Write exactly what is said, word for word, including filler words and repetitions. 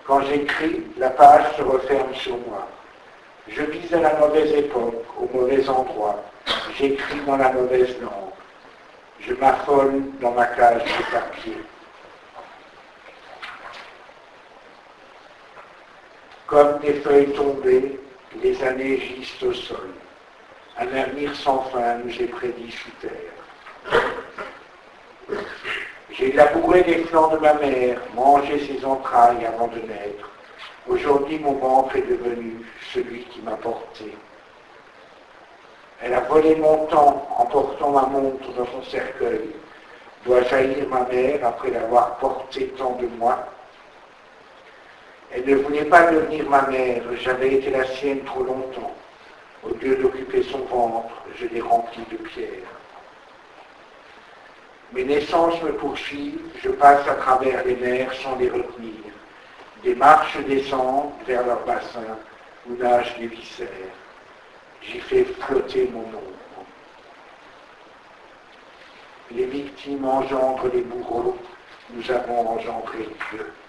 Quand j'écris, la page se referme sur moi. Je vis à la mauvaise époque, au mauvais endroit. J'écris dans la mauvaise langue. Je m'affole dans ma cage de papier. Comme des feuilles tombées, les années gisent au sol. Un avenir sans fin nous est prédit sous terre. J'ai labouré les flancs de ma mère, mangé ses entrailles avant de naître. Aujourd'hui, mon ventre est devenu celui qui m'a porté. Elle a volé mon temps en portant ma montre dans son cercueil. Dois jaillir ma mère après l'avoir porté tant de moi? Elle ne voulait pas devenir ma mère, j'avais été la sienne trop longtemps. Au lieu d'occuper son ventre, je l'ai rempli de pierres. Mes naissances me poursuivent, je passe à travers les mers sans les retenir. Des marches descendent vers leur bassin où nagent les viscères. J'y fais flotter mon ombre. Les victimes engendrent les bourreaux, nous avons engendré Dieu.